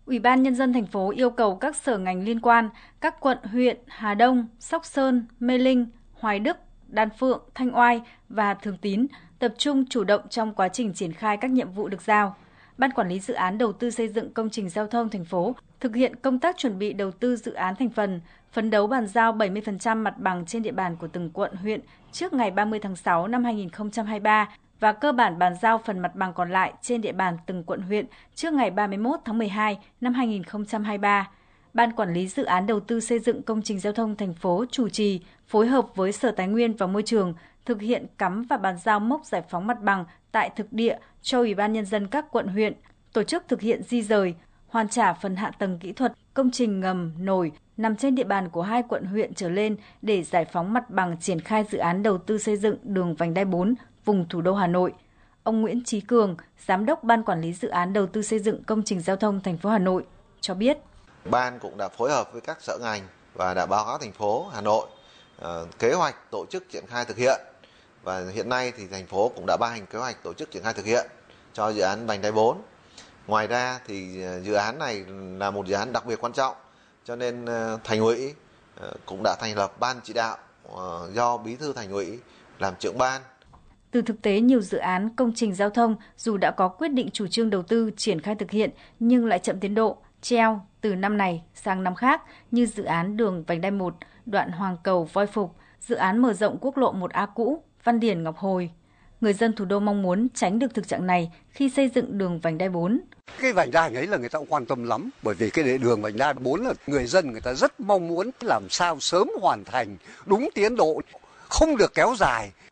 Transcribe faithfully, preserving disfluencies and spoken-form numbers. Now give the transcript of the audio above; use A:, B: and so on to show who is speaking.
A: Ủy ban Nhân dân thành phố yêu cầu các sở ngành liên quan, các quận, huyện Hà Đông, Sóc Sơn, Mê Linh, Hoài Đức, Đan Phượng, Thanh Oai và Thường Tín tập trung chủ động trong quá trình triển khai các nhiệm vụ được giao. Ban quản lý dự án đầu tư xây dựng công trình giao thông thành phố thực hiện công tác chuẩn bị đầu tư dự án thành phần, phấn đấu bàn giao bảy mươi phần trăm mặt bằng trên địa bàn của từng quận, huyện trước ngày ba mươi tháng sáu năm hai nghìn không trăm hai mươi ba và cơ bản bàn giao phần mặt bằng còn lại trên địa bàn từng quận, huyện trước ngày ba mươi mốt tháng mười hai năm hai nghìn không trăm hai mươi ba. Ban quản lý dự án đầu tư xây dựng công trình giao thông thành phố chủ trì phối hợp với Sở Tài nguyên và Môi trường thực hiện cắm và bàn giao mốc giải phóng mặt bằng tại thực địa cho Ủy ban Nhân dân các quận, huyện, tổ chức thực hiện di rời, hoàn trả phần hạ tầng kỹ thuật, công trình ngầm, nổi nằm trên địa bàn của hai quận, huyện trở lên để giải phóng mặt bằng triển khai dự án đầu tư xây dựng đường vành đai bốn vùng thủ đô Hà Nội. Ông Nguyễn Chí Cường, Giám đốc Ban quản lý dự án đầu tư xây dựng công trình giao thông thành phố Hà Nội cho biết.
B: Ban cũng đã phối hợp với các sở ngành và đã báo cáo thành phố Hà Nội uh, kế hoạch tổ chức triển khai thực hiện. Và hiện nay thì thành phố cũng đã ban hành kế hoạch tổ chức triển khai thực hiện cho dự án vành đai bốn. Ngoài ra thì dự án này là một dự án đặc biệt quan trọng, cho nên Thành ủy cũng đã thành lập ban chỉ đạo do Bí thư Thành ủy làm trưởng ban.
A: Từ thực tế, nhiều dự án công trình giao thông dù đã có quyết định chủ trương đầu tư triển khai thực hiện nhưng lại chậm tiến độ, treo từ năm này sang năm khác như dự án đường vành đai một, đoạn Hoàng Cầu - Voi Phục, dự án mở rộng quốc lộ một A cũ, Văn Điển - Ngọc Hồi. Người dân thủ đô mong muốn tránh được thực trạng này khi xây dựng đường vành đai bốn.
C: Cái vành đai ấy là người ta cũng quan tâm lắm, bởi vì cái đường vành đai bốn là người dân người ta rất mong muốn làm sao sớm hoàn thành đúng tiến độ, không được kéo dài.